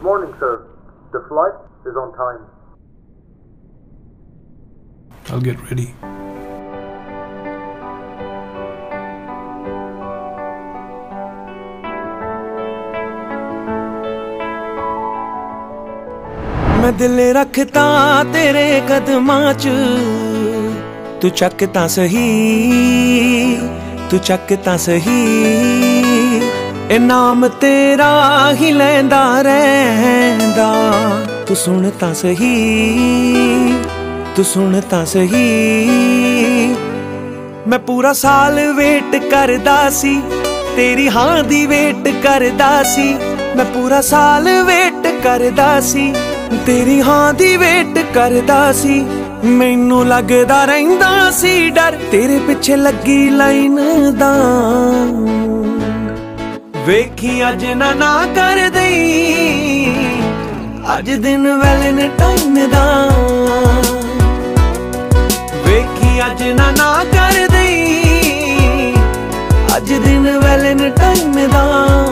morning, sir. The flight is on time. I'll get ready. मैं दिल रखता तेरे कदमां च, तू चक तां सही, तू चक तां सही। ए नाम तेरा ही लैंदा रैंदा, तू सुन तां सही, तू सुन तां सही। मैं पूरा साल वेट करदा सी, तेरी हां दी वेट करदा सी। मैं पूरा साल वेट करदा सी, तेरी हां दी वेट करदा सी। मैनू लगदा रहिंदा सी डर, तेरे पिछे लगी लाइन दा। वेखी अज ना कर दई, अज दिन वैलेंटाइन दा। वेखी अज ना कर दई, अज दिन वैलेंटाइन दा।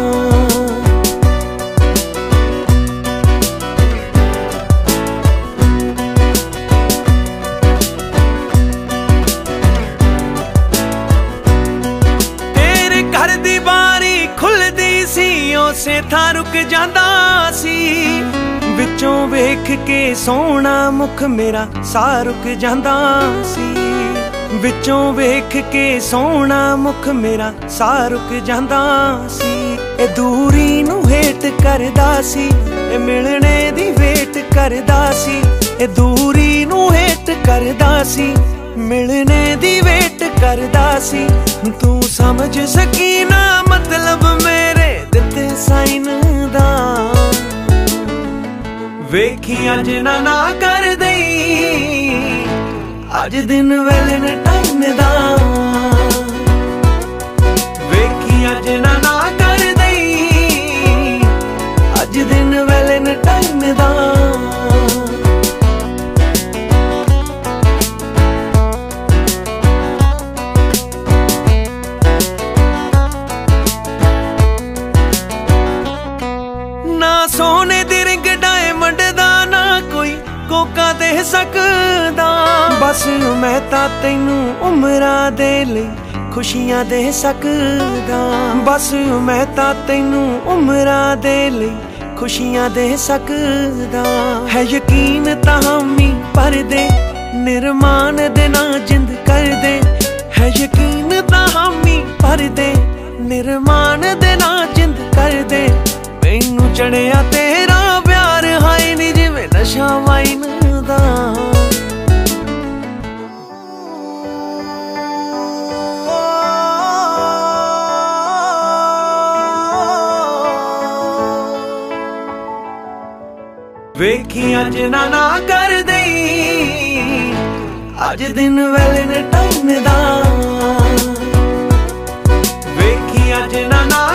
उसे थां रुक जांदा सी, विचों वेख के सोहना मुख मेरा साह रुक जांदा सी। विचों वेख के सोहना मुख मेरा साह रुक जांदा सी। ए दूरी नू हेट करदा सी, ए मिलने दी वेट करदा सी। ए दूरी नू हेट करदा सी, मिलने दी वेट करदा सी। तू समझ सकी ना मतलब मेरे दिते साइन दा। वेखी अज ना कर दई, अज दिन वैलेंटाइन दा। वेखी अज ना कर दई, अज दिन वैलेंटाइन दा। सोने दी रिंग डायमंड दा ना कोई कोका दे सकदा। बस मैं तां तैनू उमरां दे लई खुशियां दे सकदा। बस मैं तां तैनू उमरां दे लई खुशियां दे सकदा। है यकीन तां हामी पर दे, निरमान दे ना जिंद कर दे। है यकीन तां हामी पर दे, निरमान दे ना जिंद कर दे। मैनू चढ़िया तेरा प्यार, हाय नी जिवें नशा वाइन दा। वेखी अज ना कर दई, अज दिन वैलेंटाइन दा। वेखी अज ना